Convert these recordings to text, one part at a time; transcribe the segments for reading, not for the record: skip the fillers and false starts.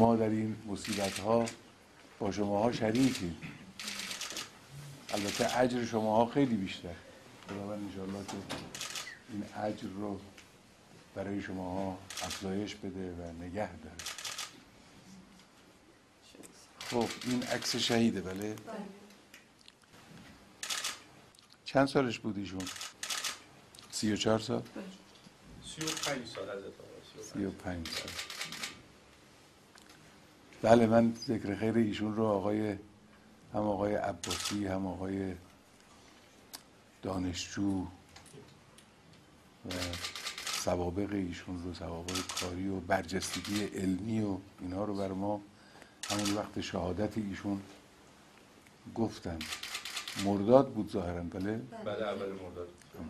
ما در این مصیبت‌ها با شماها شریکیم. البته اجر شماها خیلی بیشتر. خداوند انشاءالله که این اجر رو برای شماها افزایش بده و نگه داره. خب این عکس شهیده. بله. چند سالش بود ایشون؟ 34 سال؟ 35 سال از اتفاق. 35 سال. بله من ذکر خیر ایشون رو هم آقای عباسی هم آقای دانشجو و سوابق ایشون رو، سوابق کاری و برجستگی علمی و اینا رو بر ما همون وقت شهادت ایشون گفتن. مرداد بود ظاهراً. بله؟ بله اول مرداد.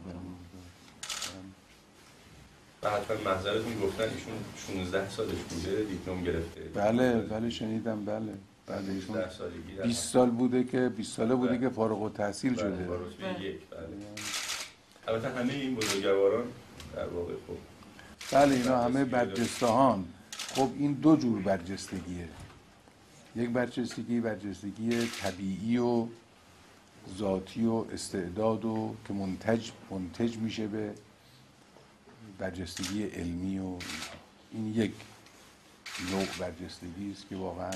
و حتما محضرتون گفتن ایشون 16 سالش بوده دیپلم گرفته. بله شنیدم. بله ایشون 20 سال بوده که 20 ساله بوده که فارغ التحصیل شده. با رتبه 1. بله. البته همه این بزرگواران در واقع خب بله اینا همه برجسته‌هان. خب این دو جور برجستگیه. یک برجستگی طبیعی و ذاتی و استعداد و که منتج میشه به برجستگی علمی و این یک نوع برجستگی است که واقعا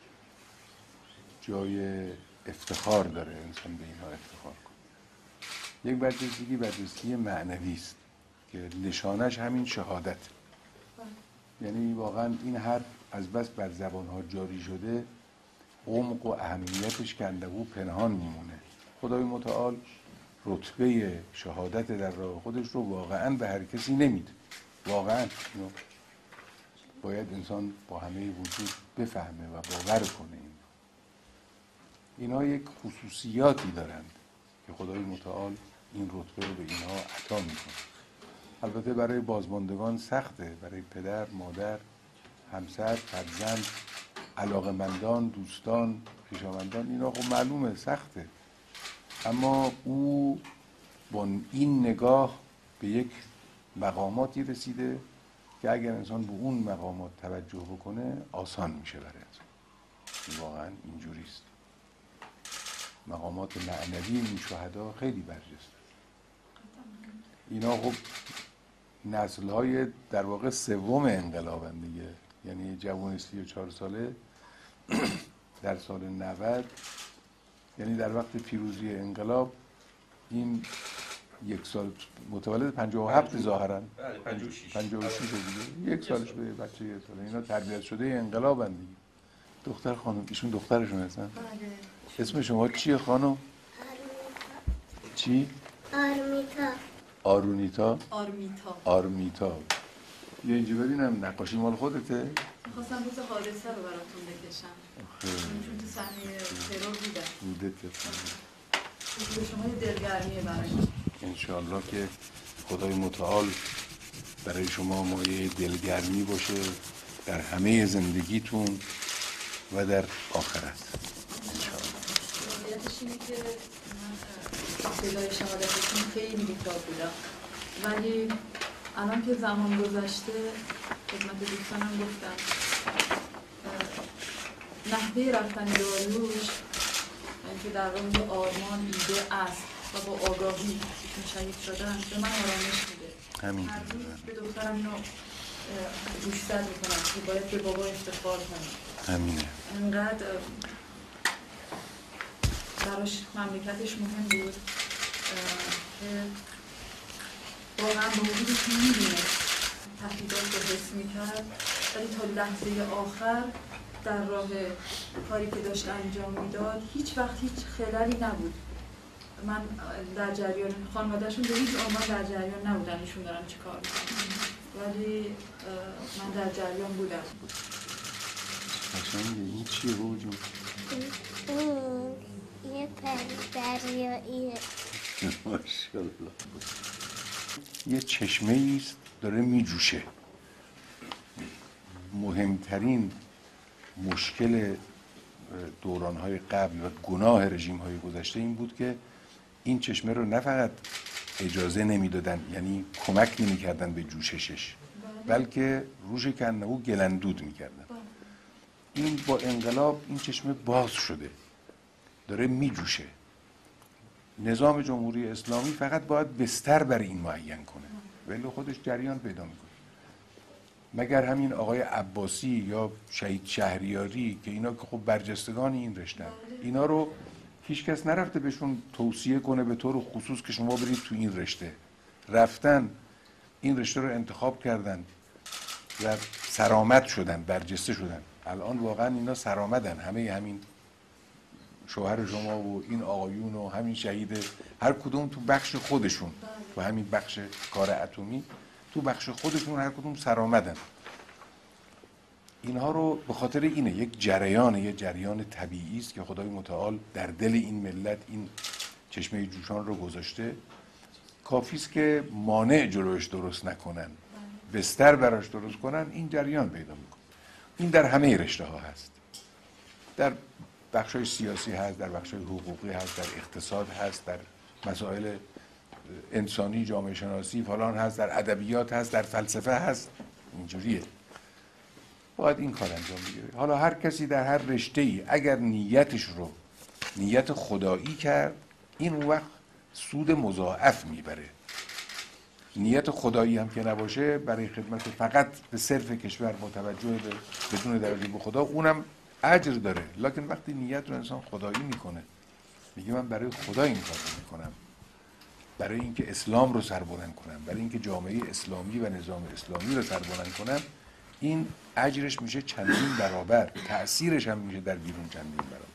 جای افتخار داره انسان به اینها افتخار کنه. یک برجستگی معنوی است که نشانش همین شهادت. یعنی واقعا این حرف از بس بر زبانها جاری شده عمق و اهمیتش کنده و پنهان میمونه. خدای متعال رتبه شهادت در راه خودش رو واقعا به هر کسی نمیده. واقعا باید انسان با همه وجود بفهمه و باور کنه. اینا یک خصوصیاتی دارند که خدای متعال این رتبه رو به اینها عطا میکنه. البته برای بازماندگان سخته، برای پدر، مادر، همسر، فرزند، علاقمندان، دوستان، خویشاوندان اینا خب معلومه سخته. اما او با این نگاه به یک مقاماتی رسیده که اگر انسان به اون مقامات توجه بکنه آسان میشه برای انسان. واقعا اینجوری است. مقامات معنوی این شهدا خیلی برجسته. اینا خب نسل‌های در واقع سوم انقلابن دیگه. یعنی جوان 34 ساله در سال 90، یعنی در وقت پیروزی انقلاب، این یک سال متولد 57 ظاهراً. بله 56 دیگه. یک سالش به بچه یک ساله. اینا تربیت شده انقلابن دیگه. دختر خانم، ایشون دخترشون هستن؟ بله. اسم شما چیه خانم؟ چی؟ آرمیتا. آرمیتا. یه اینجا ببینم نقاشی مال خودته؟ میخواستم روز حادثه رو براتون بکشم. چون تو صحنه ترور بوده به شما یه دلگرمیه برای انشاءالله که خدای متعال برای شما مایه دلگرمی باشه در همه زندگیتون و در آخرت انشاءالله. واقعیتش اینه که من ابتدای شهادتتون خیلی بی‌تاب بودم، ولی الان که زمان گذشته خدمت دوستانم گفتم نحوه رفتن داریوش که در واقع آرمان ایده است و با آگاهی شهید شدن به من آرامش میده. همین هر روز به دخترم اینو گوشزد میکنم که باید به بابا افتخار کنم. همینه. انقدر براش مملکتش مهم بود که واقعا به وجودی که میبینه تهدیدات رو حس میکرد، ولی تا لحظه آخر در راه کاری که داشت انجام میداد هیچ وقت هیچ خللی نبود. من در جریان خانواده‌شون به هیچ عنوان در جریان نبودن ایشون دارن چی کار میکنن، ولی من در جریان بودم. قشنگه. این چیه بابا جون؟ یه پری دریاییه. ماشاءالله. یه چشمه است داره میجوشه. مهمترین مشکل دوران‌های قبل و گناه رژیم‌های گذشته این بود که این چشمه رو نه فقط اجازه نمیدادن، یعنی کمک نمی‌کردن به جوششش، بلکه روش کنه و گلندود می‌کردن. این با انقلاب این چشمه باز شده، داره میجوشه. نظام جمهوری اسلامی فقط باید بستر برای این معین کنه ولی خودش جریان پیدا میکنه. مگر همین آقای عباسی یا شهید شهریاری که اینا که خب برجستگان این رشتن، اینا رو هیچ کس نرفته بهشون توصیه کنه به طور خصوص که شما برید تو این رشته. رفتن این رشته رو انتخاب کردن و سرآمد شدن، برجسته شدن. الان واقعا اینا سرآمدن، همین شوهر شما و این آقایون و همین شهید، هر کدوم تو بخش خودشون، تو همین بخش کار اتمی، تو بخش خودشون هر کدوم سرآمدن. اینها رو به خاطر اینه، یک جریان طبیعی است که خدای متعال در دل این ملت این چشمه جوشان رو گذاشته. کافی است که مانع جلوش درست نکنن، بستر براش درست کنن، این جریان پیدا میکنه. این در همه رشته ها هست، در بخشای سیاسی هست، در بخشای حقوقی هست، در اقتصاد هست، در مسائل انسانی، جامعه شناسی فلان هست، در ادبیات هست، در فلسفه هست. اینجوریه، باید این کار انجام بگیره. حالا هر کسی در هر رشته‌ای اگر نیتش رو نیت خدایی کرد، این اون وقت سود مضاعف میبره. نیت خدایی هم که نباشه، برای خدمت فقط به صرف کشور متوجه به بدون توجه به خدا، اونم اجر داره. لکن وقتی نیت رو انسان خدایی میکنه، میگه من برای خدا این کار رو میکنم، برای اینکه اسلام رو سربلند کنم، برای اینکه جامعه اسلامی و نظام اسلامی رو سربلند کنم، این اجرش میشه چندین برابر، تأثیرش هم میشه در بیرون چندین برابر.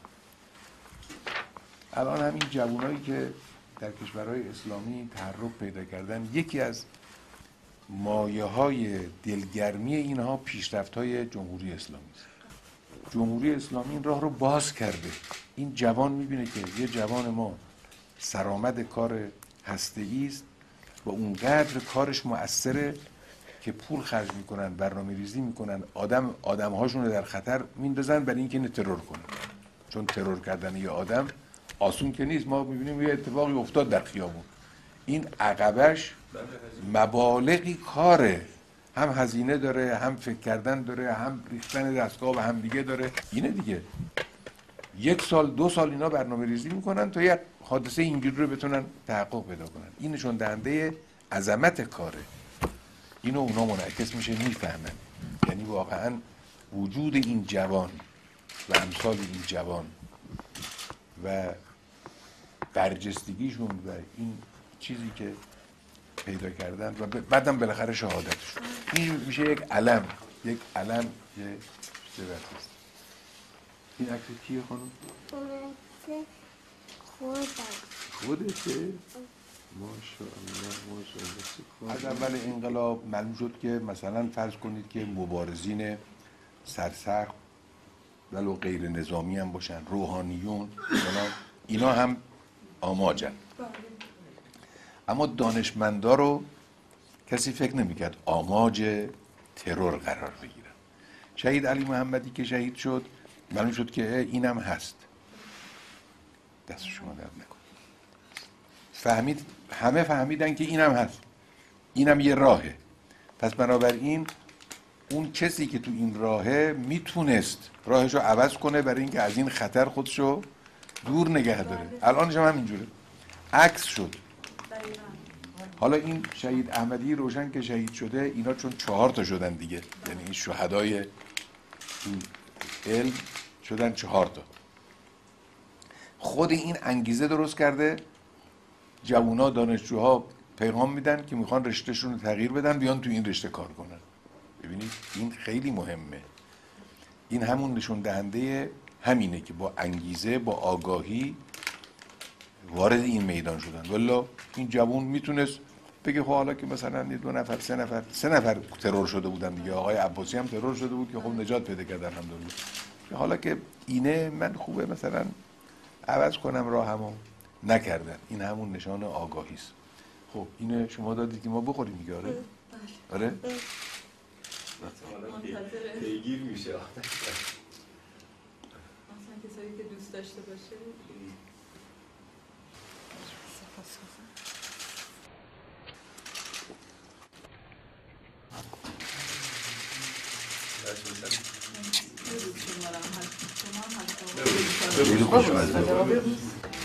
الان همین جوانایی که در کشورهای اسلامی تحرک پیدا کردن، یکی از مایه‌های دلگرمی اینها پیشرفت‌های جمهوری اسلامی است. جمهوری اسلامی این راه رو باز کرده. این جوان میبینه که یه جوان ما سرآمد کار هسته‌ای است و اونقدر کارش مؤثره که پول خرج میکنن، برنامه‌ریزی میکنن، آدم‌هاشون رو در خطر میندازن برای اینکه ترور کنن. چون ترور کردن یه آدم آسون که نیست. ما میبینیم یه اتفاقی افتاد در خیابون، این عقبش مبالغی کاره، هم هزینه داره، هم فکر کردن داره، هم ریختن دستگاه به هم دیگه داره. اینه دیگه 1 سال 2 سال اینا برنامه ریزی میکنن تا یک حادثه اینجوری رو بتونن تحقق پیدا کنن. این نشون دهنده عظمت کاره. اینو اونا منعکس میشه، میفهمن. یعنی واقعا وجود این جوان و امثال این جوان و برجستگیشون و این چیزی که پیدا کردن و بعدم بالاخره شهادتشون، این میشه یک علم، یه ثروت است. این عکس کیه خانم؟ خودته؟ ماشاءالله. از اول انقلاب معلوم شد که مثلا فرض کنید که مبارزین سرسخت ولو غیر نظامی هم باشن، روحانیون، اینا هم آماجن. اما دانشمندا رو کسی فکر نمی‌کرد آماج ترور قرار بگیرن. شهید علی محمدی که شهید شد، معلوم شد که اینم هست. دست شما درد نکن. همه فهمیدن که اینم هست، اینم یه راهه. پس بنابراین اون کسی که تو این راهه میتونست راهشو عوض کنه برای اینکه از این خطر خودشو دور نگه داره. الانش هم همینجوره، عکس شد. حالا این شهید احمدی روشن که شهید شده، اینا چون 4 تا شدن دیگه، یعنی این شهدای این علم شدن 4 تا. خود این انگیزه درست کرده جوونا، دانشجوها پیغام میدن که میخوان رشتهشون رو تغییر بدن، بیان تو این رشته کار کنن. ببینید این خیلی مهمه. این همون نشون دهنده همینه که با انگیزه، با آگاهی وارد این میدان شدن. والا این جوون میتونست بگه خب حالا که مثلا 2 نفر 3 نفر ترور شده بودن دیگه، آقای عباسی هم ترور شده بود که خب نجات پیدا کرد الحمدلله، حالا که اینه من خوبه مثلا عوض کنم راهمو، نکردن. این همون نشان آگاهی است. خب اینو شما دادید که ما بخوریم دیگه. آره آره پیگیر میشه اصلا کسایی که دوست داشته باشه. بچه بسن بگو شما هم هست. خیلی خوش آمده.